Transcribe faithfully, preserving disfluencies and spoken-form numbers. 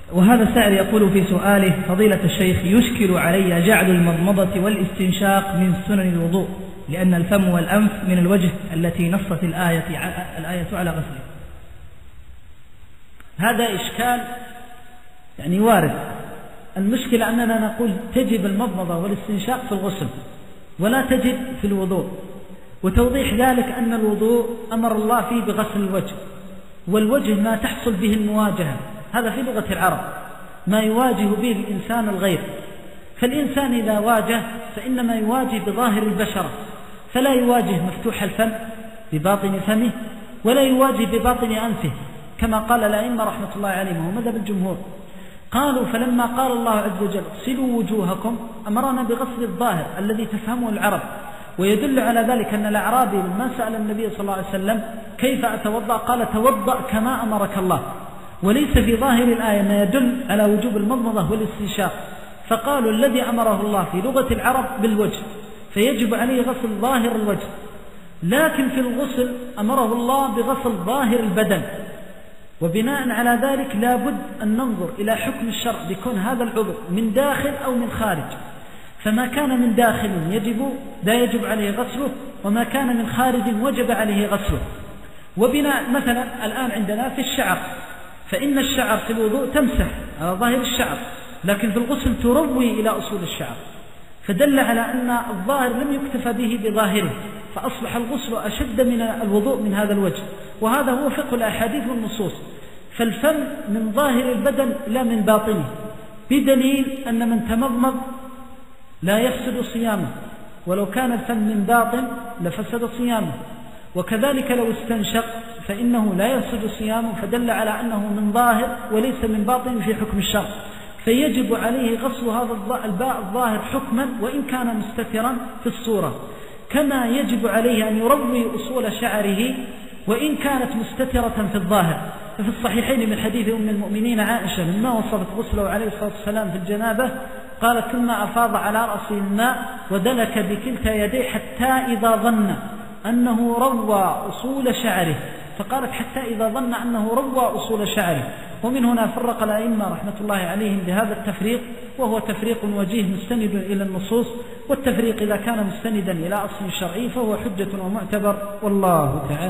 وهذا سائل يقول في سؤاله: فضيلة الشيخ، يشكل علي جعل المضمضة والاستنشاق من سنن الوضوء، لأن الفم والأنف من الوجه التي نصت الآية الآية على غسله. هذا إشكال يعني وارد. المشكلة أننا نقول تجب المضمضة والاستنشاق في الغسل ولا تجب في الوضوء، وتوضيح ذلك أن الوضوء أمر الله فيه بغسل الوجه، والوجه ما تحصل به المواجهة، هذا في لغة العرب ما يواجه به الإنسان الغير. فالإنسان إذا واجه فإنما يواجه بظاهر البشرة، فلا يواجه مفتوح الفم بباطن فمه ولا يواجه بباطن أنفه، كما قال الأئمة رحمة الله عليهم ومذهب الجمهور. قالوا: فلما قال الله عز وجل اغسلوا وجوهكم أمرنا بغسل الظاهر الذي تفهمه العرب. ويدل على ذلك أن الأعرابي لما سأل النبي صلى الله عليه وسلم كيف أتوضأ قال: توضأ كما أمرك الله. وليس في ظاهر الآية ما يدل على وجوب المضمضة والاستنشاق، فقالوا الذي أمره الله في لغة العرب بالوجه فيجب عليه غسل ظاهر الوجه، لكن في الغسل أمره الله بغسل ظاهر البدن. وبناء على ذلك لا بد أن ننظر إلى حكم الشرع بكون هذا العضو من داخل أو من خارج، فما كان من داخل يجب لا يجب عليه غسله، وما كان من خارج وجب عليه غسله. وبناء مثلا الآن عندنا في الشعر، فإن الشعر في الوضوء تمسح على ظاهر الشعر، لكن في الغسل تروي إلى أصول الشعر، فدل على أن الظاهر لم يكتفى به بظاهره، فأصبح الغسل أشد من الوضوء من هذا الوجه. وهذا هو فقه الأحاديث والنصوص. فالفم من ظاهر البدن لا من باطنه، بدليل أن من تمضمض لا يفسد صيامه، ولو كان الفم من باطن لفسد صيامه. وكذلك لو استنشق فإنه لا يفسد صيامه، فدل على أنه من ظاهر وليس من باطن في حكم الشرع، فيجب عليه غسل هذا الباء الظاهر حكما وإن كان مستترا في الصورة، كما يجب عليه أن يروي أصول شعره وإن كانت مستترة في الظاهر. ففي الصحيحين من حديث أم المؤمنين عائشة لما وصفت غسله عليه الصلاة والسلام في الجنابة قالت: ثم أفاض على رأسه الماء ودلك بكلتا يديه حتى إذا ظن أنه روى أصول شعره، فقالت حتى إذا ظن أنه روى أصول شعره. ومن هنا فرق الأئمة رحمة الله عليهم بهذا التفريق، وهو تفريق وجيه مستند إلى النصوص، والتفريق إذا كان مستندا إلى أصل شرعي فهو حجة ومعتبر، والله تعالى